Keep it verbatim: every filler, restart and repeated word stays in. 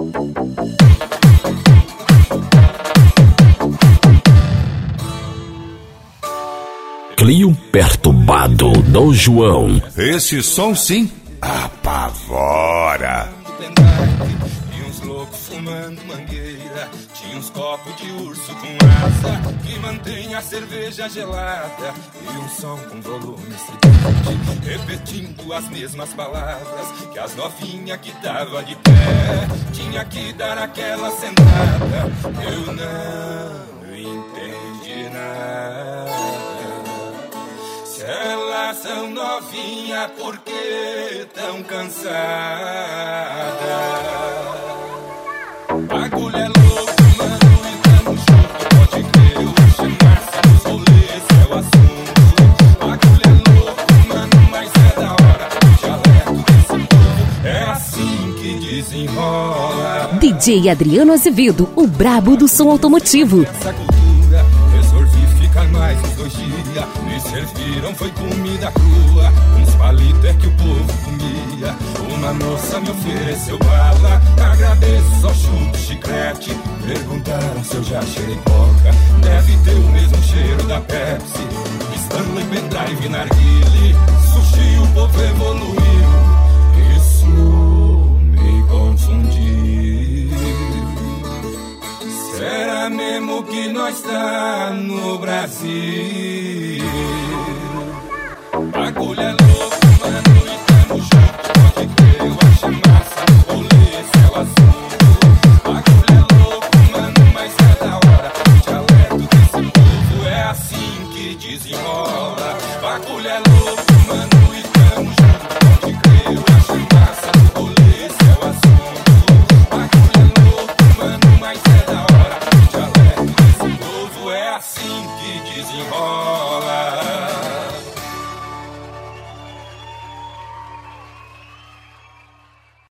Clio perturbado do João. Esse som sim apavora. E uns loucos fumando mangueira. Tinha uns copos de urso com asa que mantém a cerveja gelada. E um som com volume estridente, repetindo as mesmas palavras que as novinhas que tava de pé tinha que dar aquela sentada. Eu não entendi nada. Se elas são novinhas, por que tão cansadas? Bagulho é louco, mano, e tamo junto. Pode crer, eu vou chamar-se nos rolês, é o assunto. Bagulho é louco, mano, mas é da hora. O dialeto desse povo é assim que desenrola. D J Adriano Azevedo, o brabo do som automotivo. Essa cultura, resolvi ficar mais uns dois dias. Me serviram, foi comida crua, uns palitos é que o povo comia. Uma moça me ofereceu bala, agradeço, só chupo chiclete. Perguntaram se eu já cheirei coca, deve ter o mesmo cheiro da Pepsi. Stanley, pendrive, narguile, sushi, o povo evoluiu. Isso me confundiu. Será mesmo que nós tá no Brasil? Bagulho é louco, mano, e tamo junto. Pode crer, eu acho massa no rolê, esse é o assunto. Bagulho é louco, mano, mas é da hora. O dialeto desse povo é assim que desenrola. Bagulho é louco, mano, e tamo junto. Pode crer, eu acho massa no rolê, esse é o assunto. Bagulho é louco, mano, mas é da hora. O dialeto desse povo é assim que desenrola.